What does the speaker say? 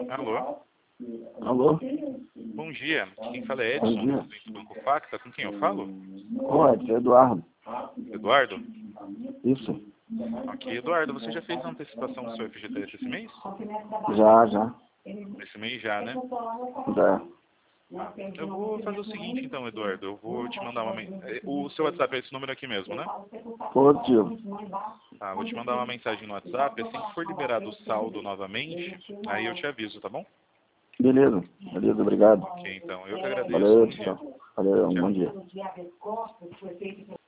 Alô? Alô? Bom dia. Quem fala é Bom Edson, dia. do Banco Facta. Com quem eu falo? Oi, é Eduardo. Eduardo? Isso. Ok, Eduardo, você já fez a antecipação do seu FGTS esse mês? Já. Esse mês já, né? Já. Eu vou fazer o seguinte então, Eduardo. Eu vou te mandar uma mensagem. O seu WhatsApp é esse número aqui mesmo, né? Positivo. Tá, vou te mandar uma mensagem no WhatsApp. Assim que for liberado o saldo novamente, aí eu te aviso, tá bom? Beleza. Obrigado. Ok, então. Eu que agradeço. Valeu, Bom dia. tchau. Valeu, Tchau. bom dia.